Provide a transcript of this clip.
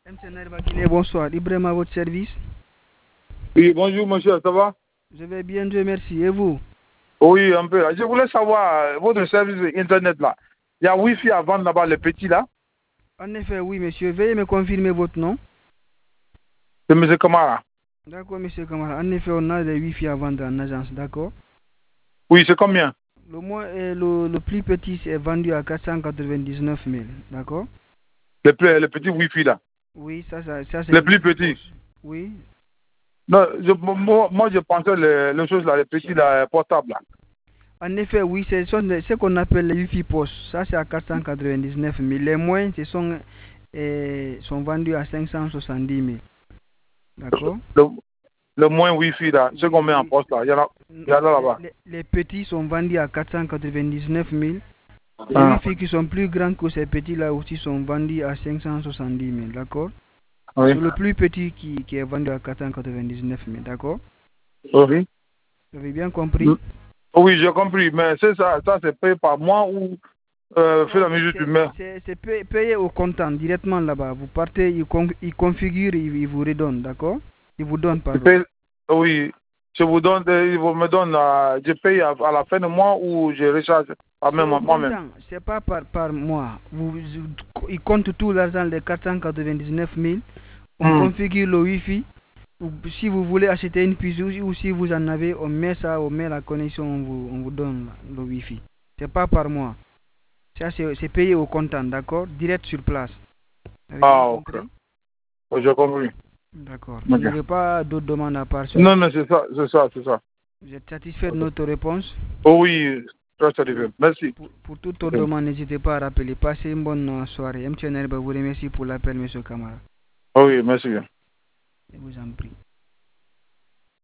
MTN Guinée, bonsoir. Ibrahim à votre service. Oui, bonjour monsieur, ça va? Je vais bien, Dieu merci. Et vous? Oui, un peu. Je voulais savoir, votre service Internet là, il y a Wi-Fi à vendre là-bas, les petits là? En effet, oui, monsieur. Veuillez me confirmer votre nom. C'est monsieur Kamara. D'accord, monsieur Kamara. En effet, on a des Wi-Fi à vendre en agence, d'accord? Oui, c'est combien? Le plus petit est vendu à 499 000, d'accord? Les petits Wi-Fi là. Oui, ça c'est Les le plus Wi-Fi petits. poche. Oui. Non, moi, je pensais les choses là, les petits là, portables là. En effet, oui, ce qu'on appelle les Wi-Fi poche. Ça c'est à 499 000. Les moins, sont vendus à 570 000. D'accord? Le, le moins Wi-Fi là, ce Oui, qu'on met en oui. poste là, il y en a là-bas. Les petits sont vendus à 499 000. Les Ah, Wi-Fi qui sont plus grands que ces petits-là aussi sont vendus à 570 000, d'accord? oui. C'est le plus petit qui est vendu à 499 000, d'accord? Oui. Vous avez bien compris? Oui, j'ai compris, mais c'est ça c'est payé par mois ou fait Non, la mesure du maire. c'est payé au comptant, directement là-bas. Vous partez, il configure, il vous redonne, d'accord? Il vous donne, Je pardon. paye, oui, je vous donne, il vous me donne, je paye à la fin du mois ou je recharge C'est au moi-même. comptant, c'est pas par mois. Il compte tout l'argent, les 499 000. On Hmm. configure le Wi-Fi. Si vous voulez acheter une puce ou si vous en avez, on met ça, on met la connexion, on vous donne le Wi-Fi. C'est pas par mois. Ça, c'est payé au comptant, d'accord? Direct sur place. Vous avez bien Ah, ok. compris? Oui, j'ai compris. D'accord. Vous Ok. n'avez pas d'autres demandes à part Non, cela? mais c'est ça. Vous êtes satisfait de Ok. notre réponse? Oh oui, très satisfait. Oui. Merci. Pour toute autre Ok. demande, n'hésitez pas à rappeler. Passez une bonne soirée. MTN vous remercie pour l'appel, monsieur Kamara. Oh oui, merci bien. Je vous en prie.